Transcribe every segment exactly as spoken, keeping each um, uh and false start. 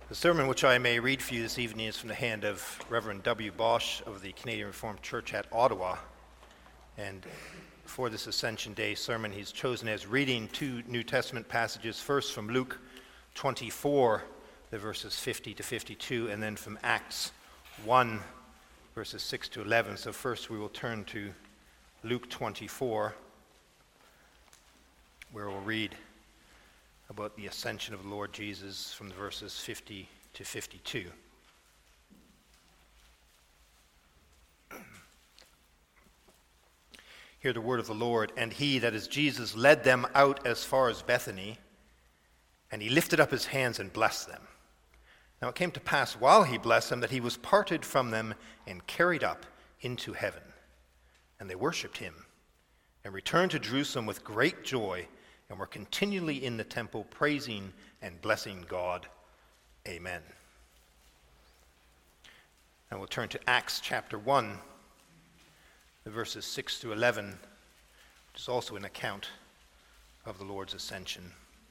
The sermon which I may read for you this evening is from the hand of Reverend W. Bosch of the Canadian Reformed Church at Ottawa. And for this Ascension Day sermon, he's chosen as reading two New Testament passages, first from Luke twenty-four, the verses fifty to fifty-two, and then from Acts one, verses six to eleven. So first we will turn to Luke twenty-four, where we'll read about the ascension of the Lord Jesus from the verses fifty to fifty-two. Hear the word of the Lord. And he, that is Jesus, led them out as far as Bethany, and he lifted up his hands and blessed them. Now it came to pass while he blessed them that he was parted from them and carried up into heaven. And they worshipped him and returned to Jerusalem with great joy, and were continually in the temple praising and blessing God. Amen. And we'll turn to Acts chapter one, the verses six through eleven, which is also an account of the Lord's ascension.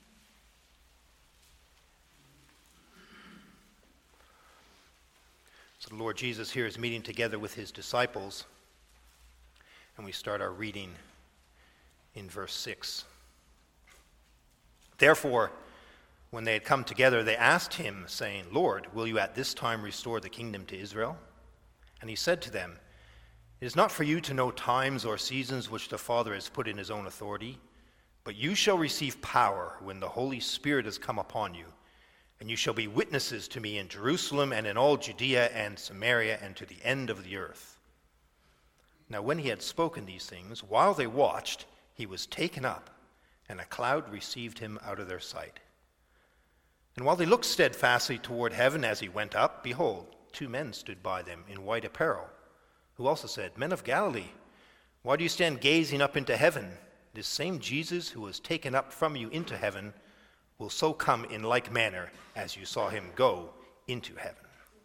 So the Lord Jesus here is meeting together with his disciples, and we start our reading in verse six. Therefore, when they had come together, they asked him, saying, Lord, will you at this time restore the kingdom to Israel? And he said to them, It is not for you to know times or seasons which the Father has put in his own authority, but you shall receive power when the Holy Spirit has come upon you, and you shall be witnesses to me in Jerusalem and in all Judea and Samaria and to the end of the earth. Now when he had spoken these things, while they watched, he was taken up, and a cloud received him out of their sight. And while they looked steadfastly toward heaven as he went up, behold, two men stood by them in white apparel, who also said, Men of Galilee, why do you stand gazing up into heaven? This same Jesus who was taken up from you into heaven will so come in like manner as you saw him go into heaven.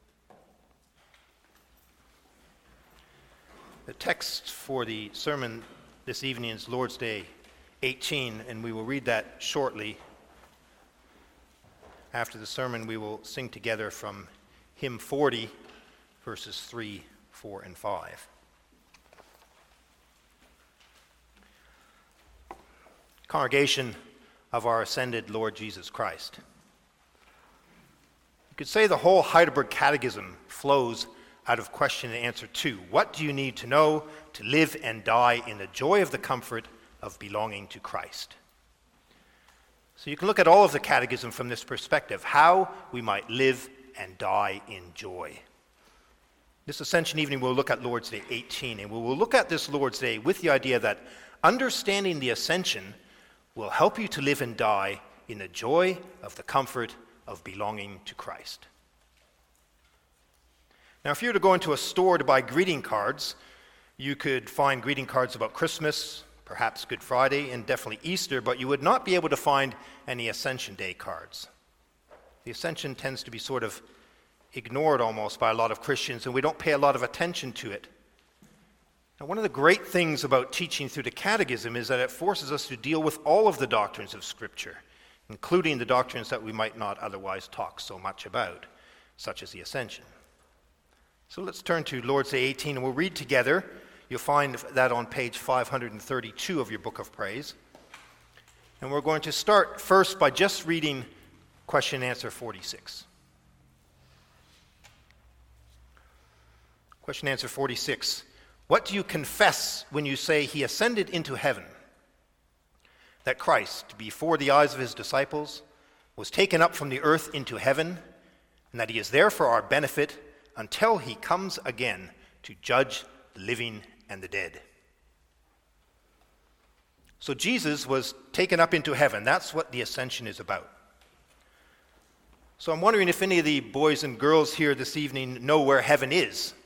The text for the sermon this evening is Lord's Day eighteen, and we will read that shortly. After the sermon, we will sing together from hymn forty, verses three, four, and five. Congregation of our ascended Lord Jesus Christ. You could say the whole Heidelberg Catechism flows out of question and answer two. What do you need to know to live and die in the joy of the comfort of belonging to Christ? So you can look at all of the Catechism from this perspective, how we might live and die in joy. This Ascension evening we'll look at Lord's Day eighteen, and we will look at this Lord's Day with the idea that understanding the Ascension will help you to live and die in the joy of the comfort of belonging to Christ. Now, if you were to go into a store to buy greeting cards, you could find greeting cards about Christmas, perhaps Good Friday, and definitely Easter, but you would not be able to find any Ascension Day cards. The Ascension tends to be sort of ignored almost by a lot of Christians, and we don't pay a lot of attention to it. Now, one of the great things about teaching through the Catechism is that it forces us to deal with all of the doctrines of Scripture, including the doctrines that we might not otherwise talk so much about, such as the Ascension. So let's turn to Lord's Day eighteen, and we'll read together. You'll find that on page five hundred thirty-two of your Book of Praise. And we're going to start first by just reading question and answer forty-six. Question and answer forty-six. What do you confess when you say he ascended into heaven? That Christ, before the eyes of his disciples, was taken up from the earth into heaven, and that he is there for our benefit until he comes again to judge the living and the dead. So Jesus was taken up into heaven. That's what the Ascension is about. So I'm wondering if any of the boys and girls here this evening know where heaven is.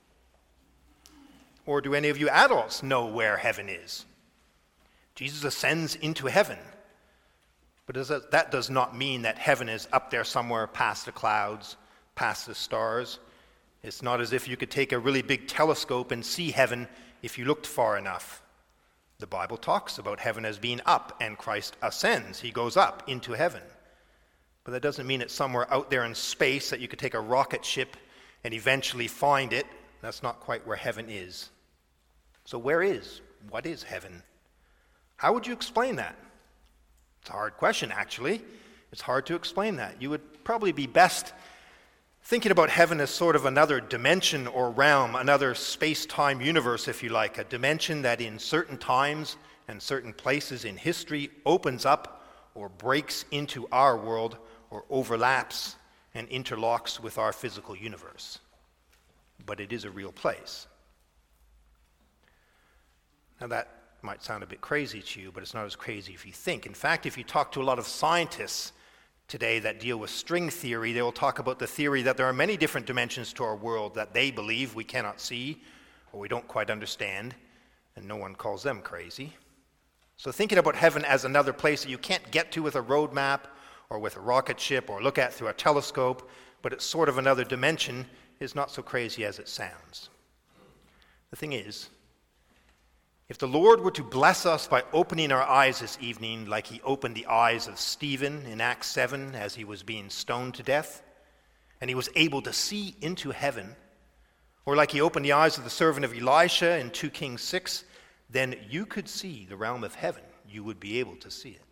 Or do any of you adults know where heaven is? Jesus ascends into heaven. But that does not mean that heaven is up there somewhere past the clouds, past the stars. It's not as if you could take a really big telescope and see heaven if you looked far enough. The Bible talks about heaven as being up, and Christ ascends. He goes up into heaven. But that doesn't mean it's somewhere out there in space that you could take a rocket ship and eventually find it. That's not quite where heaven is. So where is, what is heaven? How would you explain that? It's a hard question, actually. It's hard to explain that. You would probably be best thinking about heaven as sort of another dimension or realm, another space-time universe, if you like, a dimension that in certain times and certain places in history opens up or breaks into our world or overlaps and interlocks with our physical universe. But it is a real place. Now that might sound a bit crazy to you, but it's not as crazy if you think. In fact, if you talk to a lot of scientists today that deal with string theory, they will talk about the theory that there are many different dimensions to our world that they believe we cannot see or we don't quite understand, and no one calls them crazy. So thinking about heaven as another place that you can't get to with a road map or with a rocket ship or look at through a telescope, but it's sort of another dimension, is not so crazy as it sounds. The thing is, if the Lord were to bless us by opening our eyes this evening like he opened the eyes of Stephen in Acts seven as he was being stoned to death, and he was able to see into heaven, or like he opened the eyes of the servant of Elisha in Second Kings six, then you could see the realm of heaven. You would be able to see it.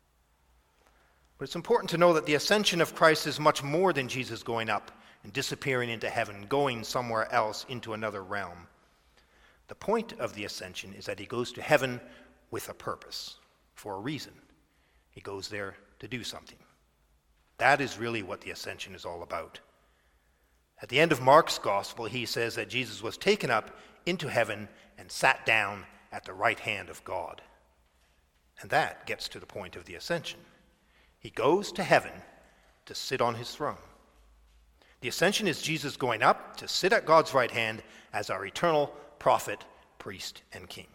But it's important to know that the ascension of Christ is much more than Jesus going up and disappearing into heaven, going somewhere else into another realm. The point of the ascension is that he goes to heaven with a purpose, for a reason. He goes there to do something. That is really what the ascension is all about. At the end of Mark's gospel, he says that Jesus was taken up into heaven and sat down at the right hand of God. And that gets to the point of the ascension. He goes to heaven to sit on his throne. The ascension is Jesus going up to sit at God's right hand as our eternal prophet, priest, and king.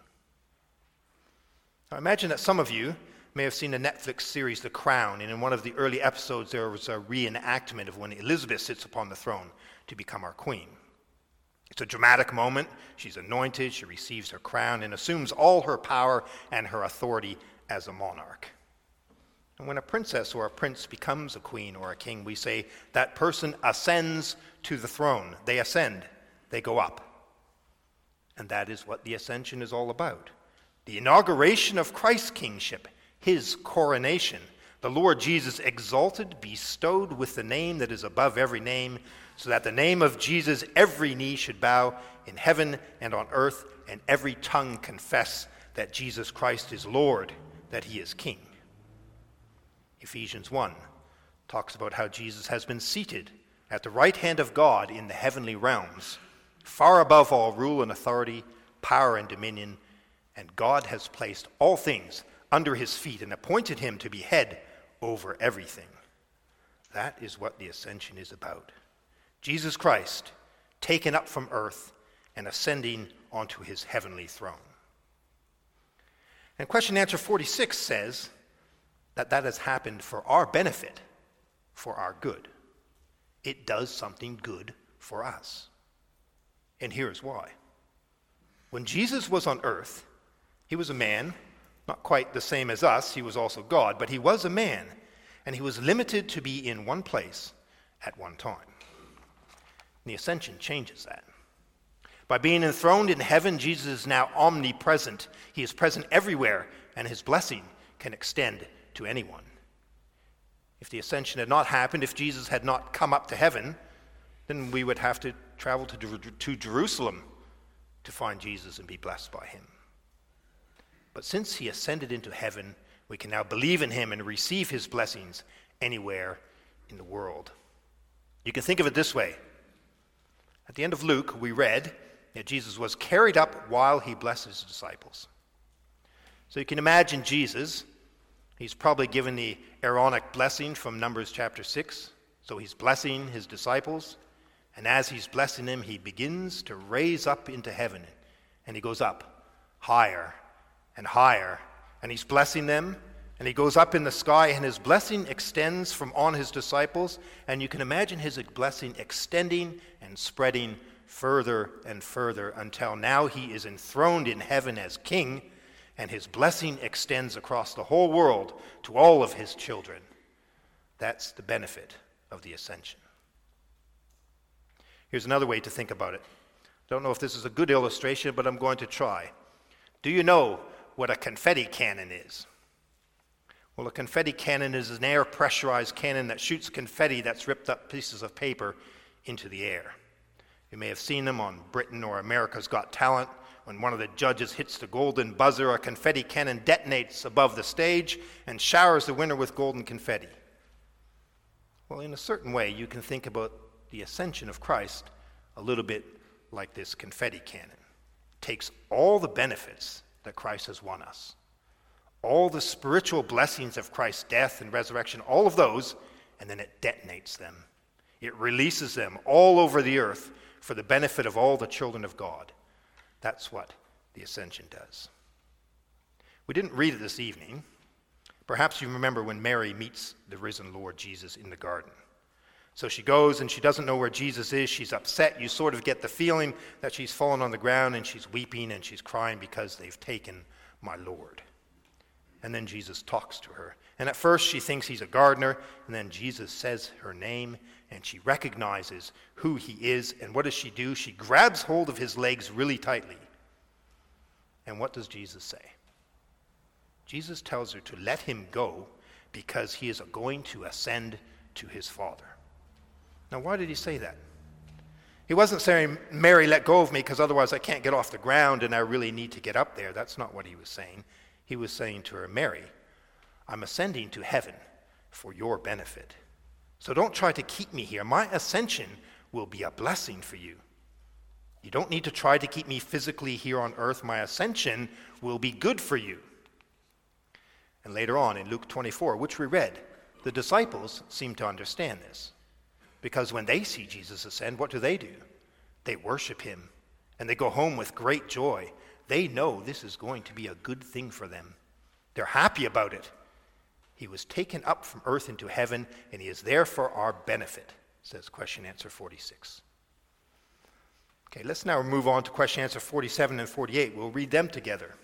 Now imagine that some of you may have seen the Netflix series The Crown, and in one of the early episodes there was a reenactment of when Elizabeth sits upon the throne to become our queen. It's a dramatic moment. She's anointed, she receives her crown, and assumes all her power and her authority as a monarch. And when a princess or a prince becomes a queen or a king, we say that person ascends to the throne. They ascend, they go up. And that is what the ascension is all about. The inauguration of Christ's kingship, his coronation, the Lord Jesus exalted, bestowed with the name that is above every name, so that the name of Jesus every knee should bow in heaven and on earth, and every tongue confess that Jesus Christ is Lord, that he is King. Ephesians one talks about how Jesus has been seated at the right hand of God in the heavenly realms, far above all rule and authority, power and dominion, and God has placed all things under his feet and appointed him to be head over everything. That is what the ascension is about. Jesus Christ taken up from earth and ascending onto his heavenly throne. And question and answer forty-six says that that has happened for our benefit, for our good. It does something good for us. And here's why. When Jesus was on earth, he was a man, not quite the same as us, he was also God, but he was a man, and he was limited to be in one place at one time. And the ascension changes that. By being enthroned in heaven, Jesus is now omnipresent. He is present everywhere, and his blessing can extend to anyone. If the ascension had not happened, if Jesus had not come up to heaven, then we would have to travel to, to Jerusalem to find Jesus and be blessed by him. But since he ascended into heaven, we can now believe in him and receive his blessings anywhere in the world. You can think of it this way. At the end of Luke, we read that Jesus was carried up while he blessed his disciples. So you can imagine Jesus, he's probably given the Aaronic blessing from Numbers chapter six. So he's blessing his disciples. And as he's blessing them, he begins to raise up into heaven. And he goes up higher and higher. And he's blessing them. And he goes up in the sky, and his blessing extends from on his disciples. And you can imagine his blessing extending and spreading further and further until now he is enthroned in heaven as king, and his blessing extends across the whole world to all of his children That's the benefit of the ascension. Here's another way to think about it. Don't know if this is a good illustration, but I'm going to try. Do you know what a confetti cannon is? Well, a confetti cannon is an air pressurized cannon that shoots confetti that's ripped up pieces of paper into the air. You may have seen them on Britain or America's Got Talent. When one of the judges hits the golden buzzer, a confetti cannon detonates above the stage and showers the winner with golden confetti. Well, in a certain way, you can think about the ascension of Christ a little bit like this confetti cannon. It takes all the benefits that Christ has won us, all the spiritual blessings of Christ's death and resurrection, all of those, and then it detonates them. It releases them all over the earth for the benefit of all the children of God. That's what the ascension does. We didn't read it this evening. Perhaps you remember when Mary meets the risen Lord Jesus in the garden. So she goes and she doesn't know where Jesus is. She's upset. You sort of get the feeling that she's fallen on the ground and she's weeping and she's crying because they've taken my Lord. And then Jesus talks to her. And at first she thinks he's a gardener, and then Jesus says her name, and she recognizes who he is. And what does she do? She grabs hold of his legs really tightly. And what does Jesus say? Jesus tells her to let him go because he is going to ascend to his Father. Now, why did he say that? He wasn't saying, Mary, let go of me because otherwise I can't get off the ground and I really need to get up there. That's not what he was saying. He was saying to her, Mary, I'm ascending to heaven for your benefit. So don't try to keep me here. My ascension will be a blessing for you. You don't need to try to keep me physically here on earth. My ascension will be good for you. And later on in Luke twenty-four, which we read, the disciples seem to understand this. Because when they see Jesus ascend, what do they do? They worship him, and they go home with great joy. They know this is going to be a good thing for them. They're happy about it. He was taken up from earth into heaven, and he is there for our benefit, says question answer forty-six. Okay, let's now move on to question answer forty-seven and forty-eight. We'll read them together.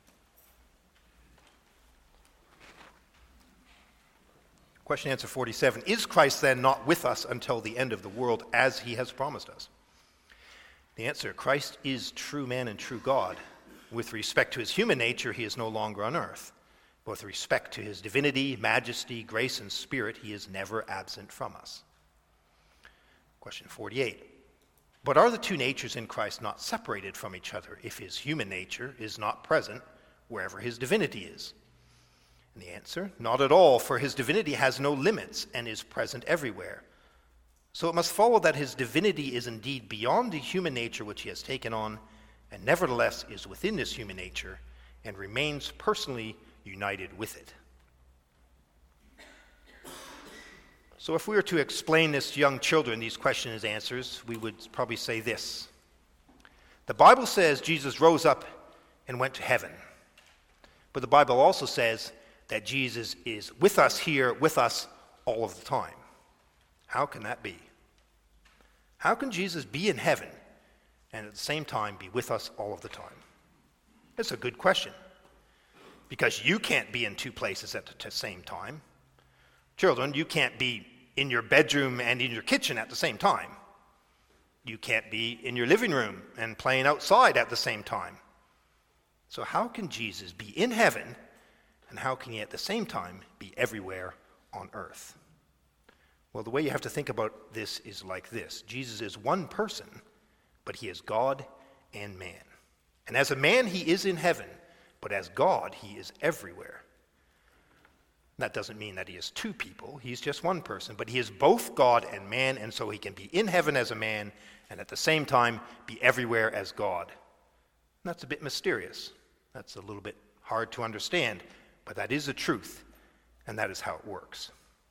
Question answer forty-seven, is Christ then not with us until the end of the world as he has promised us? The answer, Christ is true man and true God. With respect to his human nature, he is no longer on earth. But with respect to his divinity, majesty, grace, and spirit, he is never absent from us. Question forty-eight, but are the two natures in Christ not separated from each other if his human nature is not present wherever his divinity is? And the answer, not at all, for his divinity has no limits and is present everywhere. So it must follow that his divinity is indeed beyond the human nature which he has taken on, and nevertheless is within this human nature and remains personally united with it. So if we were to explain this to young children, these questions and answers, we would probably say this. The Bible says Jesus rose up and went to heaven. But the Bible also says that Jesus is with us here, with us all of the time. How can that be? How can Jesus be in heaven and at the same time be with us all of the time? That's a good question. Because you can't be in two places at the same time. Children, you can't be in your bedroom and in your kitchen at the same time. You can't be in your living room and playing outside at the same time. So how can Jesus be in heaven, and how can he at the same time be everywhere on earth? Well, the way you have to think about this is like this. Jesus is one person, but he is God and man. And as a man, he is in heaven, but as God, he is everywhere. That doesn't mean that he is two people. He's just one person, but he is both God and man, and so he can be in heaven as a man and at the same time be everywhere as God. And that's a bit mysterious. That's a little bit hard to understand, but that is the truth, and that is how it works.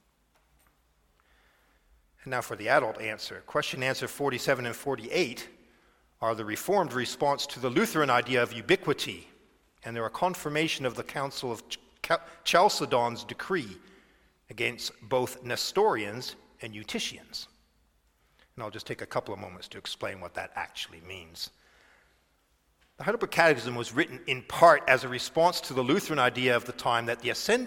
And now for the adult answer. Question answer forty-seven and forty-eight are the Reformed response to the Lutheran idea of ubiquity, and they're a confirmation of the Council of Chalcedon's decree against both Nestorians and Eutychians. And I'll just take a couple of moments to explain what that actually means. The Heidelberg Catechism was written in part as a response to the Lutheran idea of the time that the ascended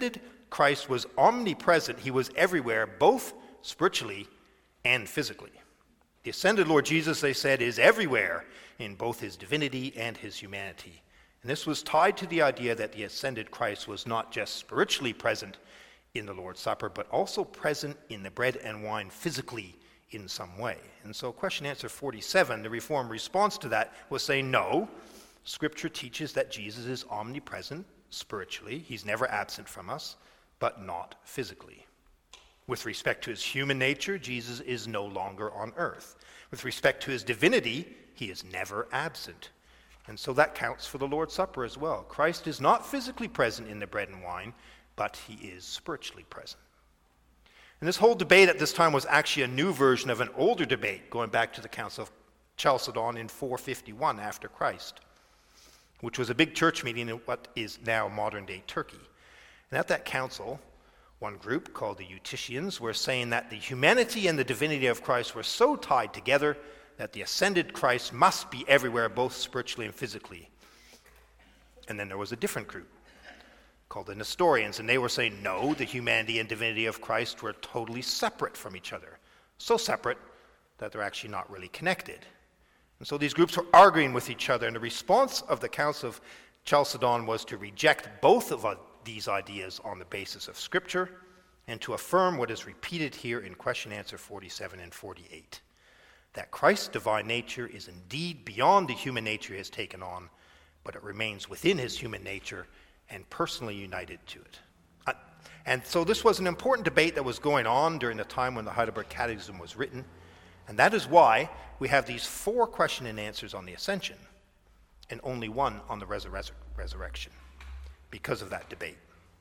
Christ was omnipresent. He was everywhere, both spiritually and physically. The ascended Lord Jesus, they said, is everywhere in both his divinity and his humanity. And this was tied to the idea that the ascended Christ was not just spiritually present in the Lord's Supper, but also present in the bread and wine physically in some way. And so question answer forty-seven, the Reformed response to that was saying, no, Scripture teaches that Jesus is omnipresent spiritually. He's never absent from us, but not physically. With respect to his human nature, Jesus is no longer on earth. With respect to his divinity, he is never absent. And so that counts for the Lord's Supper as well. Christ is not physically present in the bread and wine, but he is spiritually present. And this whole debate at this time was actually a new version of an older debate going back to the Council of Chalcedon in four fifty-one after Christ, which was a big church meeting in what is now modern-day Turkey. And at that council, one group called the Eutychians were saying that the humanity and the divinity of Christ were so tied together that the ascended Christ must be everywhere, both spiritually and physically. And then there was a different group called the Nestorians, and they were saying, no, the humanity and divinity of Christ were totally separate from each other. So separate that they're actually not really connected. And so these groups were arguing with each other, and the response of the Council of Chalcedon was to reject both of these ideas on the basis of Scripture and to affirm what is repeated here in question answer forty-seven and forty-eight, that Christ's divine nature is indeed beyond the human nature he has taken on, but it remains within his human nature and personally united to it. Uh, and so this was an important debate that was going on during the time when the Heidelberg Catechism was written, and that is why we have these four question and answers on the ascension and only one on the resur- resurrection because of that debate.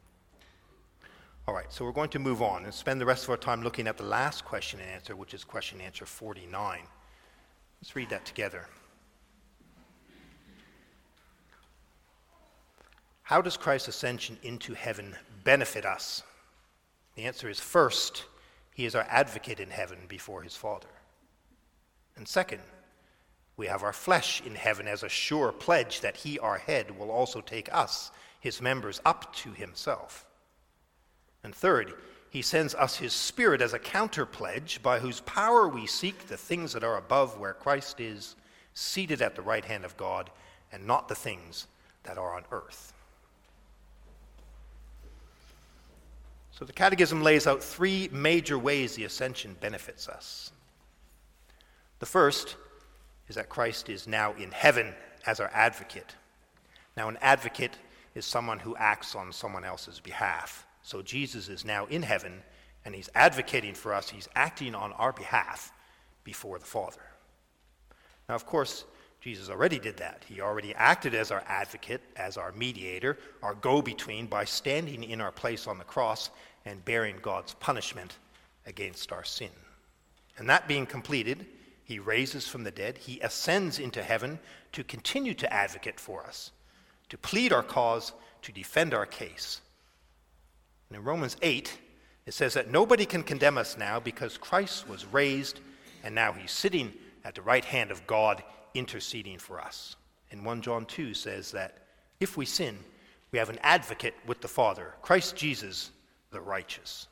All right, so we're going to move on and spend the rest of our time looking at the last question and answer, which is question and answer forty-nine. Let's read that together. How does Christ's ascension into heaven benefit us? The answer is, first, he is our advocate in heaven before his Father. And second, we have our flesh in heaven as a sure pledge that he, our head, will also take us, his members, up to himself. And third, he sends us his Spirit as a counter pledge by whose power we seek the things that are above where Christ is, seated at the right hand of God, and not the things that are on earth. So the Catechism lays out three major ways the ascension benefits us. The first is that Christ is now in heaven as our advocate. Now, an advocate is someone who acts on someone else's behalf. So Jesus is now in heaven, and he's advocating for us. He's acting on our behalf before the Father. Now, of course, Jesus already did that. He already acted as our advocate, as our mediator, our go-between, by standing in our place on the cross and bearing God's punishment against our sin. And that being completed, he raises from the dead. He ascends into heaven to continue to advocate for us, to plead our cause, to defend our case. And in Romans eight, it says that nobody can condemn us now because Christ was raised, and now he's sitting at the right hand of God interceding for us. And First John two says that if we sin, we have an advocate with the Father, Christ Jesus, the righteous.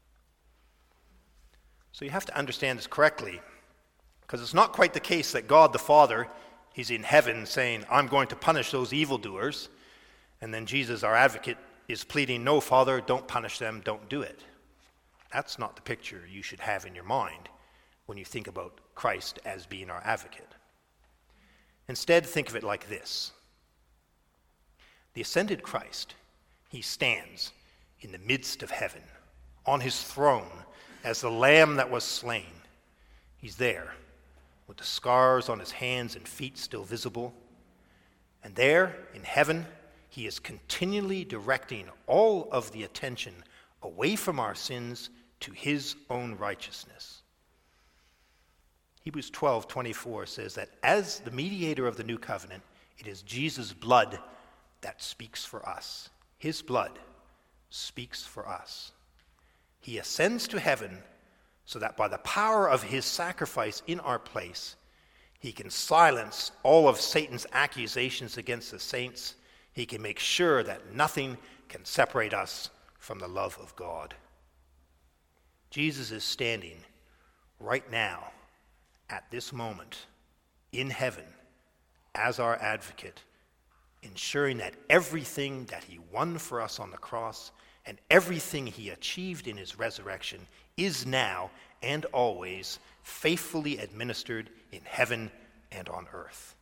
So you have to understand this correctly, because it's not quite the case that God the Father is in heaven saying, I'm going to punish those evildoers, and then Jesus, our advocate, is pleading, no, Father, don't punish them, don't do it. That's not the picture you should have in your mind when you think about Christ as being our advocate. Instead, think of it like this. The ascended Christ, he stands in the midst of heaven, on his throne, as the Lamb that was slain. He's there, with the scars on his hands and feet still visible. And there, in heaven, he is continually directing all of the attention away from our sins to his own righteousness. Hebrews twelve twenty-four says that as the mediator of the new covenant, it is Jesus' blood that speaks for us. His blood speaks for us. He ascends to heaven so that by the power of his sacrifice in our place, he can silence all of Satan's accusations against the saints. He can make sure that nothing can separate us from the love of God. Jesus is standing right now, at this moment, in heaven, as our advocate, ensuring that everything that he won for us on the cross and everything he achieved in his resurrection is now and always faithfully administered in heaven and on earth.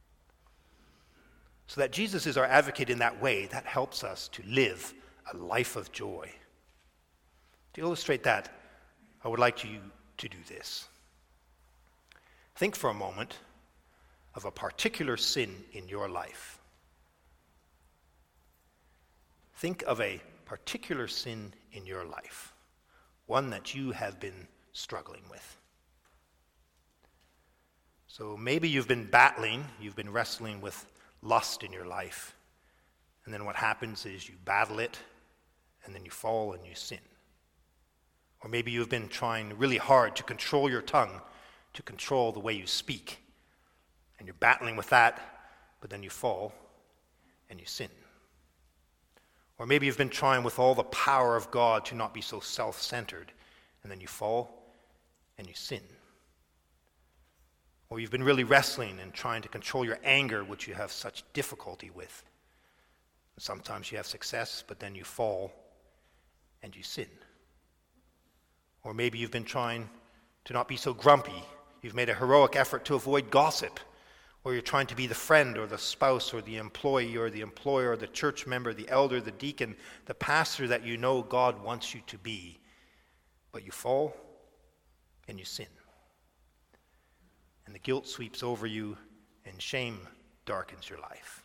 So that Jesus is our advocate in that way, that helps us to live a life of joy. To illustrate that, I would like you to do this. Think for a moment of a particular sin in your life. Think of a particular sin in your life, one that you have been struggling with. So maybe you've been battling, you've been wrestling with lust in your life, and then what happens is you battle it, and then you fall and you sin. Or maybe you've been trying really hard to control your tongue, to control the way you speak, and you're battling with that, but then you fall and you sin. Or maybe you've been trying with all the power of God to not be so self-centered, and then you fall and you sin. Or you've been really wrestling and trying to control your anger, which you have such difficulty with. Sometimes you have success, but then you fall and you sin. Or maybe you've been trying to not be so grumpy. You've made a heroic effort to avoid gossip. Or you're trying to be the friend or the spouse or the employee or the employer or the church member, the elder, the deacon, the pastor that you know God wants you to be. But you fall and you sin. And the guilt sweeps over you and shame darkens your life.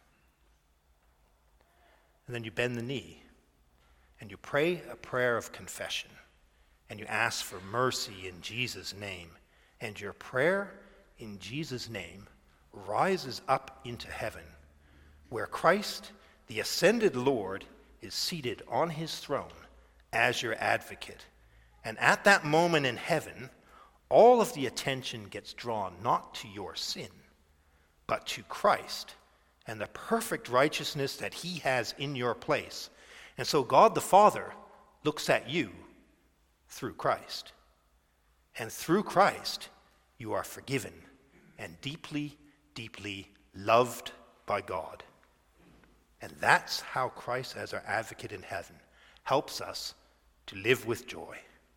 And then you bend the knee and you pray a prayer of confession and you ask for mercy in Jesus' name. And your prayer in Jesus' name rises up into heaven, where Christ, the ascended Lord, is seated on his throne as your advocate. And at that moment in heaven, all of the attention gets drawn not to your sin, but to Christ and the perfect righteousness that he has in your place. And so God the Father looks at you through Christ. And through Christ, you are forgiven and deeply, deeply loved by God. And that's how Christ, as our advocate in heaven, helps us to live with joy.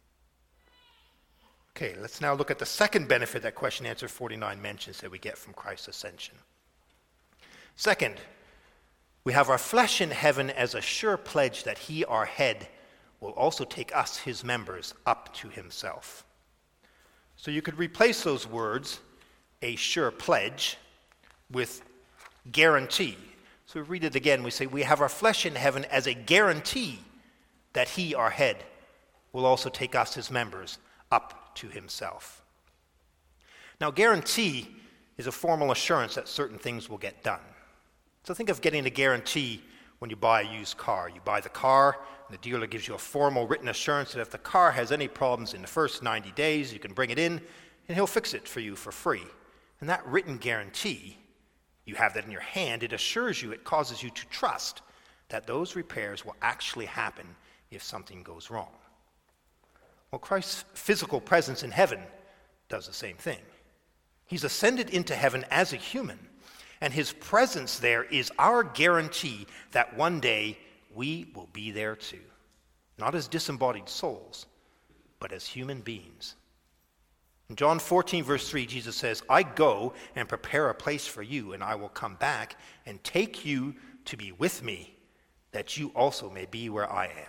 Okay, let's now look at the second benefit that question answer forty-nine mentions that we get from Christ's ascension. Second, we have our flesh in heaven as a sure pledge that he, our head, will also take us, his members, up to himself. So you could replace those words, a sure pledge, with guarantee. So we read it again. We say we have our flesh in heaven as a guarantee that he, our head, will also take us, his members, up to himself. Now, guarantee is a formal assurance that certain things will get done. So think of getting a guarantee when you buy a used car. You buy the car, and the dealer gives you a formal written assurance that if the car has any problems in the first ninety days, you can bring it in, and he'll fix it for you for free. And that written guarantee, you have that in your hand, it assures you, it causes you to trust that those repairs will actually happen if something goes wrong. Well, Christ's physical presence in heaven does the same thing. He's ascended into heaven as a human, and his presence there is our guarantee that one day we will be there too. Not as disembodied souls, but as human beings. In John fourteen, verse three, Jesus says, I go and prepare a place for you, and I will come back and take you to be with me, that you also may be where I am.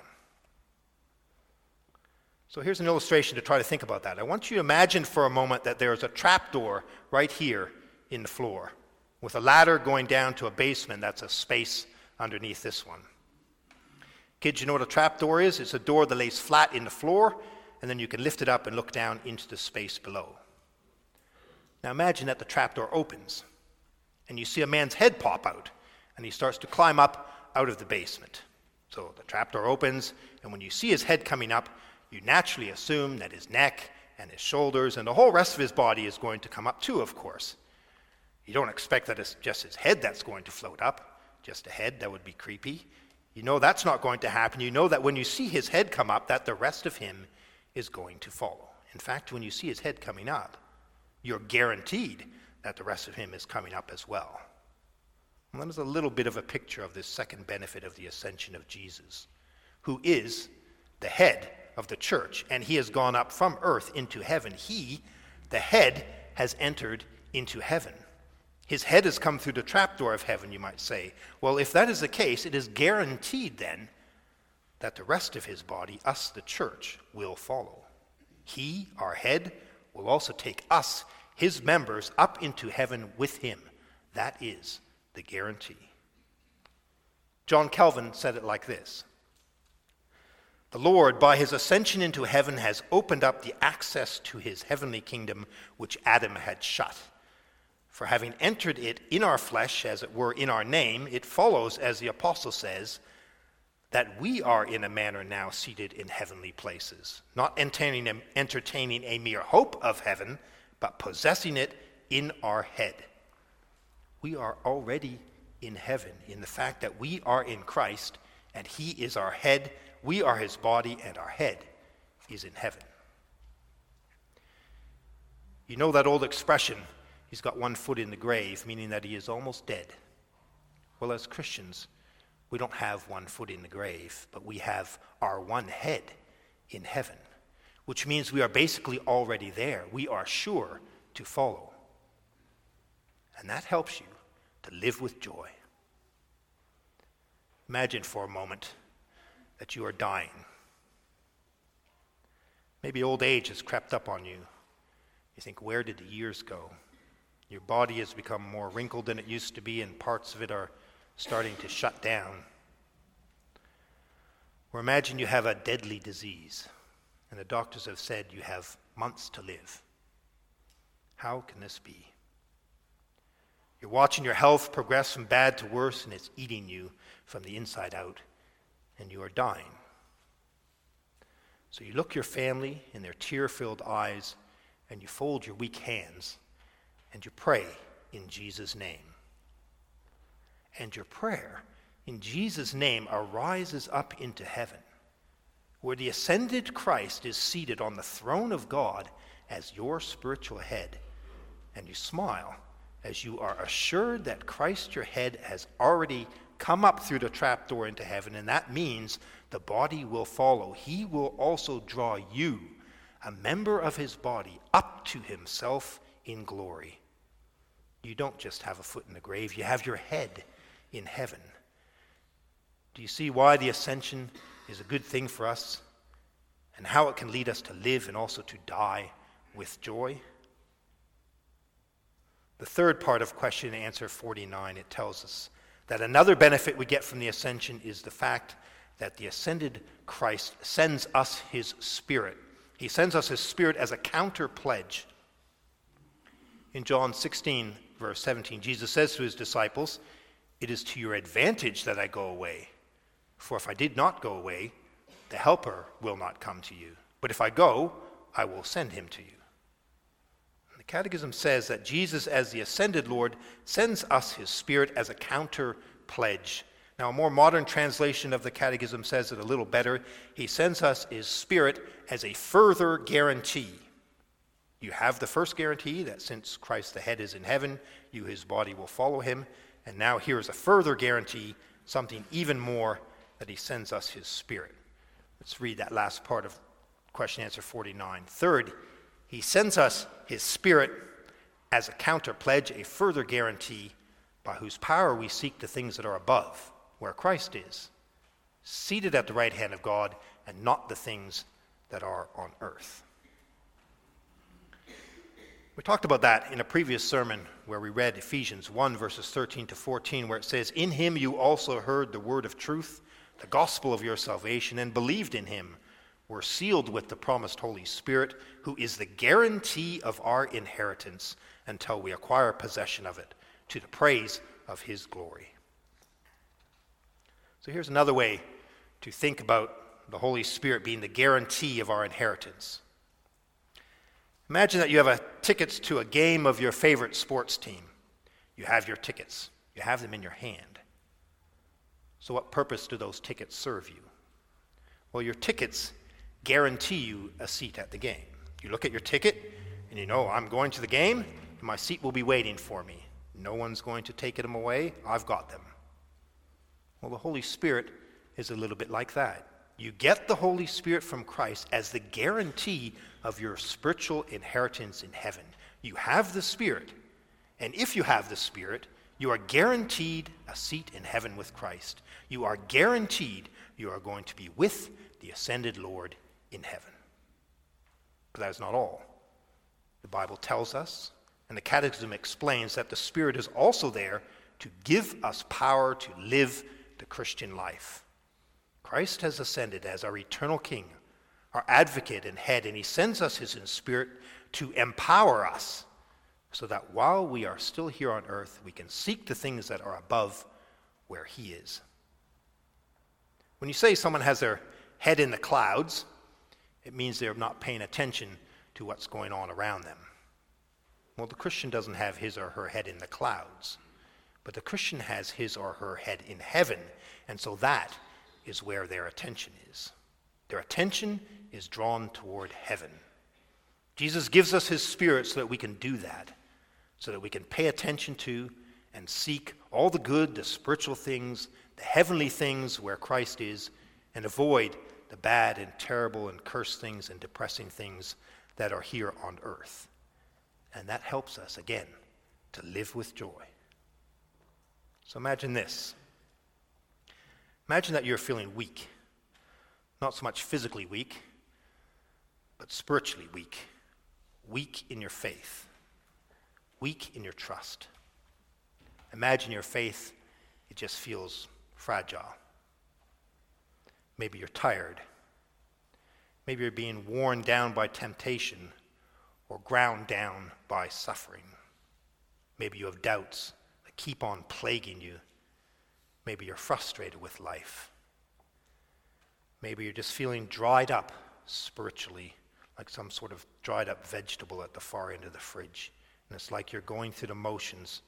So here's an illustration to try to think about that. I want you to imagine for a moment that there is a trapdoor right here in the floor, with a ladder going down to a basement that's a space underneath this one. Kids, you know what a trapdoor is? It's a door that lays flat in the floor, and then you can lift it up and look down into the space below. Now imagine that the trapdoor opens, and you see a man's head pop out, and he starts to climb up out of the basement. So the trapdoor opens, and when you see his head coming up, you naturally assume that his neck and his shoulders and the whole rest of his body is going to come up too, of course. You don't expect that it's just his head that's going to float up, just a head. That would be creepy. You know that's not going to happen. You know that when you see his head come up, that the rest of him is going to follow. In fact, when you see his head coming up, you're guaranteed that the rest of him is coming up as well. And that is a little bit of a picture of this second benefit of the ascension of Jesus, who is the head of the church, and he has gone up from earth into heaven. He, the head, has entered into heaven. His head has come through the trapdoor of heaven, you might say. Well, if that is the case, it is guaranteed then that the rest of his body, us, the church, will follow. He, our head, will also take us, his members, up into heaven with him. That is the guarantee. John Calvin said it like this: "The Lord, by his ascension into heaven, has opened up the access to his heavenly kingdom which Adam had shut. For having entered it in our flesh, as it were in our name, it follows, as the apostle says, that we are in a manner now seated in heavenly places, not entertaining, entertaining a mere hope of heaven, but possessing it in our head." We are already in heaven in the fact that we are in Christ and he is our head, we are his body, and our head is in heaven. You know that old expression, he's got one foot in the grave, meaning that he is almost dead. Well, as Christians, we don't have one foot in the grave, but we have our one head in heaven, which means we are basically already there. We are sure to follow. And that helps you to live with joy. Imagine for a moment that you are dying. Maybe old age has crept up on you. You think, where did the years go? Your body has become more wrinkled than it used to be, and parts of it are starting to shut down. Or imagine you have a deadly disease, and the doctors have said you have months to live. How can this be? You're watching your health progress from bad to worse, and it's eating you from the inside out, and you are dying. So you look your family in their tear-filled eyes, and you fold your weak hands, and you pray in Jesus' name. And your prayer in Jesus' name arises up into heaven, where the ascended Christ is seated on the throne of God as your spiritual head, and you smile as you are assured that Christ, your head, has already come up through the trapdoor into heaven, and that means the body will follow. He will also draw you, a member of his body, up to himself in glory. You don't just have a foot in the grave, you have your head in heaven. Do you see why the ascension is a good thing for us, and how it can lead us to live and also to die with joy? The third part of question and answer forty-nine, it tells us that another benefit we get from the ascension is the fact that the ascended Christ sends us his Spirit. He sends us his Spirit as a counter pledge. In John sixteen, verse seventeen, Jesus says to his disciples, "It is to your advantage that I go away. For if I did not go away, the Helper will not come to you. But if I go, I will send him to you." And the Catechism says that Jesus, as the ascended Lord, sends us his Spirit as a counter pledge. Now, a more modern translation of the Catechism says it a little better. He sends us his Spirit as a further guarantee. You have the first guarantee that since Christ the head is in heaven, you, his body, will follow him. And now here is a further guarantee, something even more, that he sends us his Spirit. Let's read that last part of question answer forty-nine. Third, he sends us his Spirit as a counter pledge, a further guarantee, by whose power we seek the things that are above, where Christ is, seated at the right hand of God, and not the things that are on earth. We talked about that in a previous sermon where we read Ephesians one, verses thirteen to fourteen, where it says, "In him you also heard the word of truth, the gospel of your salvation, and believed in him, were sealed with the promised Holy Spirit, who is the guarantee of our inheritance until we acquire possession of it, to the praise of his glory." So here's another way to think about the Holy Spirit being the guarantee of our inheritance. Imagine that you have a tickets to a game of your favorite sports team. You have your tickets. You have them in your hand. So what purpose do those tickets serve you? Well, your tickets guarantee you a seat at the game. You look at your ticket and you know, I'm going to the game and my seat will be waiting for me. No one's going to take them away. I've got them. Well, the Holy Spirit is a little bit like that. You get the Holy Spirit from Christ as the guarantee of your spiritual inheritance in heaven. You have the Spirit, and if you have the Spirit, you are guaranteed a seat in heaven with Christ. You are guaranteed you are going to be with the ascended Lord in heaven. But that is not all. The Bible tells us, and the Catechism explains, that the Spirit is also there to give us power to live the Christian life. Christ has ascended as our eternal King, our advocate and head, and he sends us his Spirit to empower us so that while we are still here on earth, we can seek the things that are above where he is. When you say someone has their head in the clouds, it means they're not paying attention to what's going on around them. Well, the Christian doesn't have his or her head in the clouds, but the Christian has his or her head in heaven, and so that is where their attention is. Their attention is drawn toward heaven. Jesus gives us his Spirit so that we can do that, so that we can pay attention to and seek all the good, the spiritual things, the heavenly things where Christ is, and avoid the bad and terrible and cursed things and depressing things that are here on earth. And that helps us, again, to live with joy. So imagine this. Imagine that you're feeling weak. Not so much physically weak, but spiritually weak. Weak in your faith. Weak in your trust. Imagine your faith, it just feels fragile. Maybe you're tired. Maybe you're being worn down by temptation or ground down by suffering. Maybe you have doubts that keep on plaguing you. Maybe you're frustrated with life. Maybe you're just feeling dried up spiritually, like some sort of dried up vegetable at the far end of the fridge. And it's like you're going through the motions.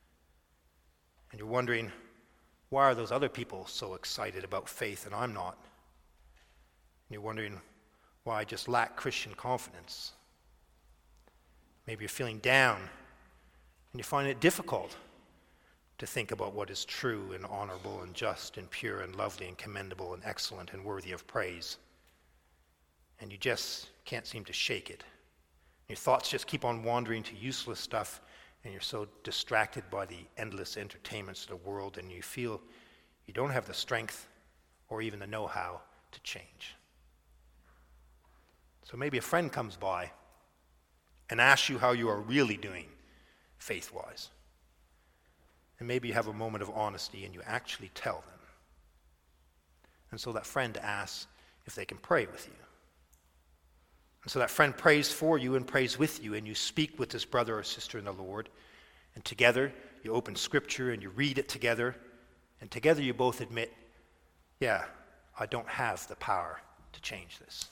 And you're wondering, why are those other people so excited about faith and I'm not? And you're wondering why I just lack Christian confidence. Maybe you're feeling down and you find it difficult to think about what is true and honorable and just and pure and lovely and commendable and excellent and worthy of praise. And you just can't seem to shake it. Your thoughts just keep on wandering to useless stuff, and you're so distracted by the endless entertainments of the world, and you feel you don't have the strength or even the know-how to change. So maybe a friend comes by and asks you how you are really doing faith-wise. And maybe you have a moment of honesty and you actually tell them. And so that friend asks if they can pray with you. And so that friend prays for you and prays with you, and you speak with this brother or sister in the Lord. And together you open Scripture and you read it together. And together you both admit, yeah, I don't have the power to change this.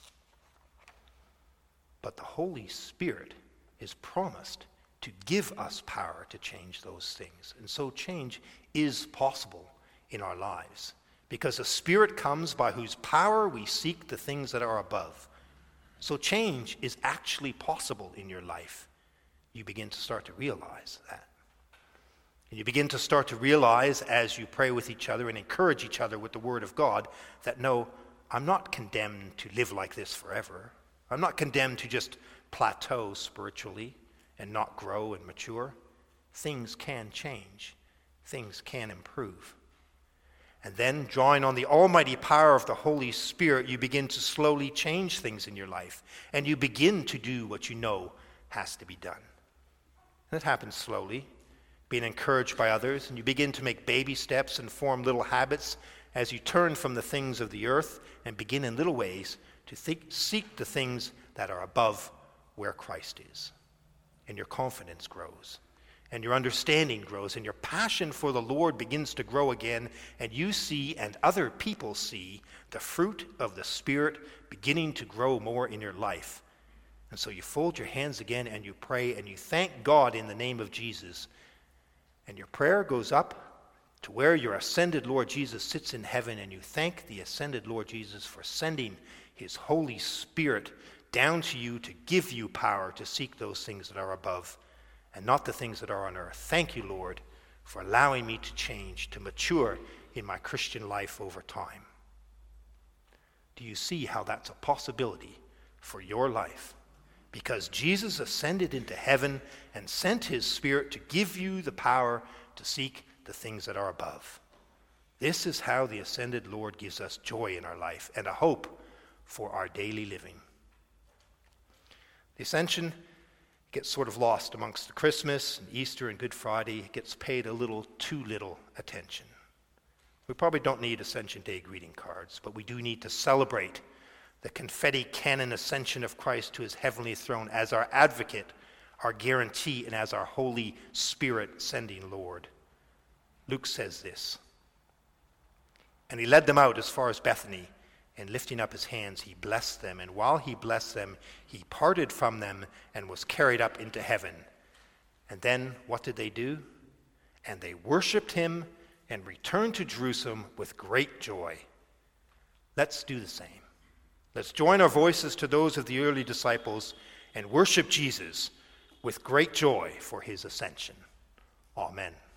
But the Holy Spirit is promised to give us power to change those things. And so change is possible in our lives, because the Spirit comes by whose power we seek the things that are above. So change is actually possible in your life. You begin to start to realize that. And you begin to start to realize, as you pray with each other and encourage each other with the Word of God, that no, I'm not condemned to live like this forever. I'm not condemned to just plateau spiritually and not grow and mature. Things can change. Things can improve. And then, drawing on the almighty power of the Holy Spirit, you begin to slowly change things in your life. And you begin to do what you know has to be done. And it happens slowly, being encouraged by others. And you begin to make baby steps and form little habits as you turn from the things of the earth and begin in little ways to think, seek the things that are above where Christ is. And your confidence grows. And your understanding grows, and your passion for the Lord begins to grow again, and you see and other people see the fruit of the Spirit beginning to grow more in your life. And so you fold your hands again and you pray and you thank God in the name of Jesus. And your prayer goes up to where your ascended Lord Jesus sits in heaven, and you thank the ascended Lord Jesus for sending his Holy Spirit down to you to give you power to seek those things that are above and not the things that are on earth. Thank you, Lord, for allowing me to change, to mature in my Christian life over time. Do you see how that's a possibility for your life? Because Jesus ascended into heaven and sent his Spirit to give you the power to seek the things that are above. This is how the ascended Lord gives us joy in our life and a hope for our daily living. The ascension gets sort of lost amongst the Christmas and Easter and Good Friday. It gets paid a little too little attention. We probably don't need Ascension Day greeting cards, but we do need to celebrate the confetti cannon ascension of Christ to his heavenly throne as our advocate, our guarantee, and as our Holy Spirit sending Lord. Luke says this, "And he led them out as far as Bethany, and lifting up his hands, he blessed them. And while he blessed them, he parted from them and was carried up into heaven." And then what did they do? "And they worshiped him and returned to Jerusalem with great joy." Let's do the same. Let's join our voices to those of the early disciples and worship Jesus with great joy for his ascension. Amen.